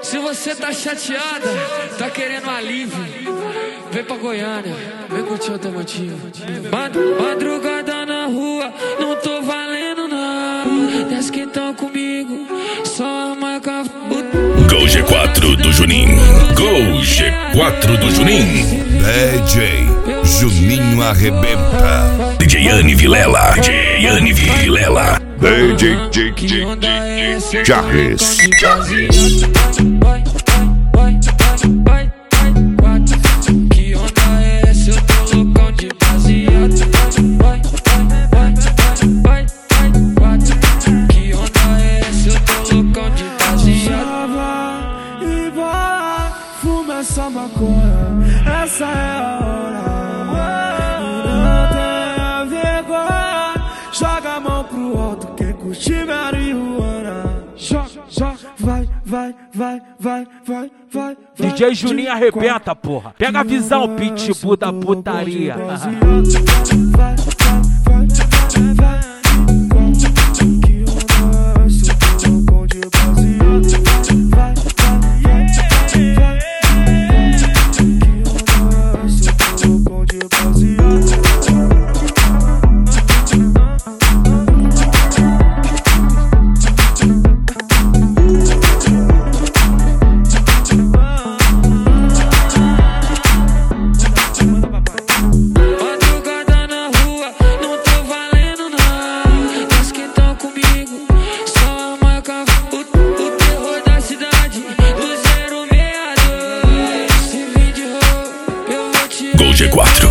Se você tá chateada, tá querendo alívio, vem pra Goiânia, vem curtir o Automotivo. Madrugada na rua, não tô valendo não. Desce que tão comigo, só a marca. Gol G4 do Juninho. Gol G4 do Juninho. DJ Juninho arrebenta. DJ Anne Vilela. DJ Anne Vilela. DJ Charles. Que onda é essa? Eu tô loucão de baseado. Que onda é essa? Eu tô loucão de baseado. E vai, fuma essa maconha, essa é a hora. Não tenha vergonha, joga a mão pro alto, quem curte marihuana. Joga, vai. DJ Juninho arrebenta, porra. Pega a visão, pitbull da putaria. Gol G4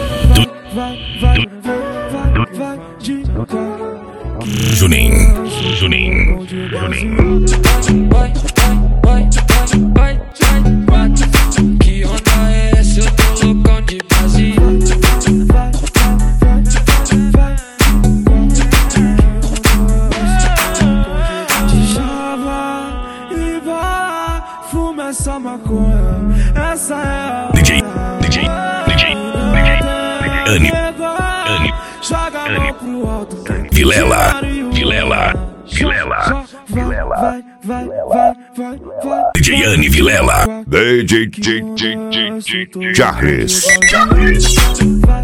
Juninho. Que onda é essa? Eu tô loucão de baseado. E vai, fuma essa maconha, essa é a DJ Anne joga a mão pro alto, Vilela. DJ Anne Vilela. DJ Charles.